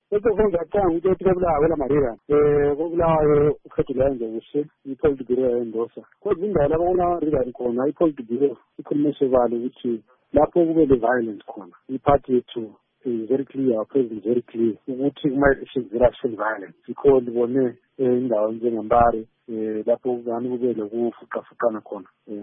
Bese ngiyacanga ukuthi kubulawa la Maria kubulawa ukhethileyo nje kuhle ipolitiki endosa kodwa indawo lapho kuna river khona ipolitiki ikhulume sebalo ukuthi lapho kube le violence khona iphathi yethu is very clear, our president is very clear ukuthi kumele isizirashile violence because libone indawo njengembari lapho ngani kube lokufuqafuqana khona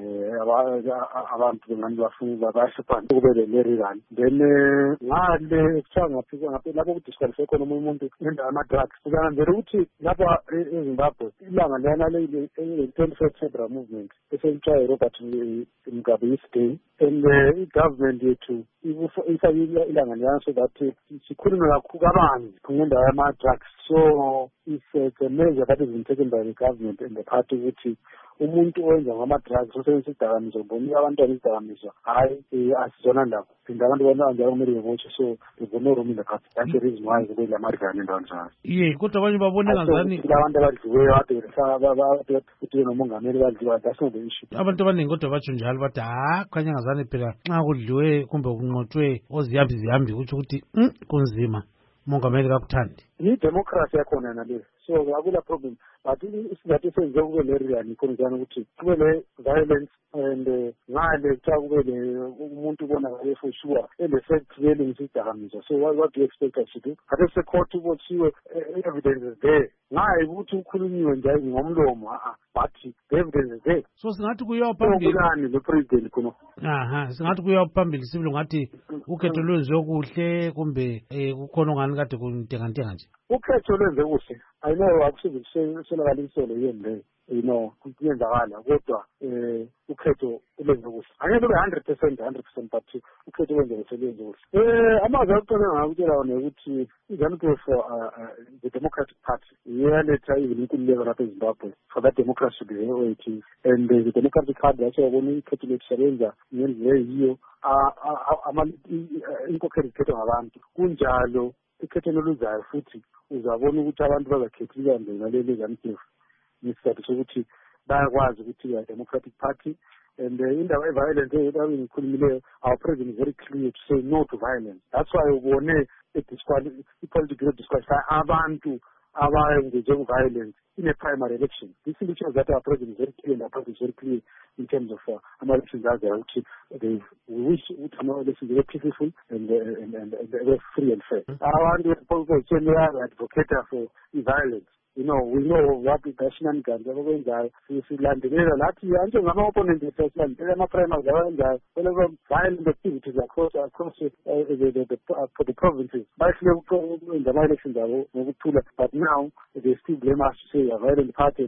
abantu ngani bafuna bayashipana kube le rirani then ngale ngaphi lapho kudisqualify khona umuntu indawo ama-drugs kuyanzela ukuthi lapha eZimbabwe ilanga lana le 21st February movement esentsha Robert Mugabe yesterday and i-government yethu ifake ilanga lana so that sikhulume kakhulu kabanzi ngendawo yama-drugs so it's a measure that has been taken by the government and the party ukuthi umuntu owenza ngama-drugs osebenzisa izidakamizwa ubonile abantwana izidakamizwa hayi asizona ndaba phinda abantu banjalo kumele bebotshe so there's no room in the party. That's the reason why kube lamarigane endaweni njalo kodwa abanye babone ngazani abantu abadliweyo ade ukuthi nomongameli badliwa that's not the issue. Abantu abaningi kodwa batsho njalo bathi khanya ngazani phela nxa kudliwe kumbe kunqotshwe ozihambi kutsho ukuthi kunzima umongameli kakuthandi i-democracy yakhona nale so akula problem but isizathu esenze kube le rirani khona njani ukuthi kube le violence and ngale kuthiwa kube le umuntu ubonakale for sure ele-selling isidakamizwa so what do you expect us to do? Kade secourt ubotshiwe evidence is there ngayi ukuthi ukhulunyiwe nje ngomlomo but the evidence is there so singathi kuyiwa phambili kulani lo president khona singathi kuyiwa phambili sibili ngathi ukhetho lwenziwe kuhle kumbe kukhona ongani kade kuntengantenga nje ukhetho lwenze kuhle I know akusizelakala insolo yeni leyo kuyenzakala kodwa ukhetho lwenze kuhle angeke ube 100% but ukhetho lwenze kuhle amazwi akuqala ngakutshela wona ukuthi iZANU-PF the Democratic Party iyaletha even inkululeko lapha eZimbabwe for that democracy to be where it is and the Democratic Party yathi yabona ikhetho lekusebenza ngendlela eyiyo inkokheli zikhethwa ngabantu kunjalo ikhethelo luzayo futhi uzabona ukuthi abantu bazakhethika njengaleli ZANU-PF ngisizathu sokuthi bayakwazi ukuthi Democratic Party and indaba violence engikhulumileyo our president is very clear to say no to violence. That's why ubone i-political disqualify abantu abayengeje violence in a primary election. This shows that our president is very clear and our party is very clear in terms of elections as we wish our elections were peaceful and were free and fair. Our advocate for violence. We know what the national guns are going to silandelela lathi anje ngama-opponent silandelela ama-primary awenzayo whenever violent activities across the provinces bayehlule ukwenza ama-elections abo ngokuthula but now they still blame us to say a violent party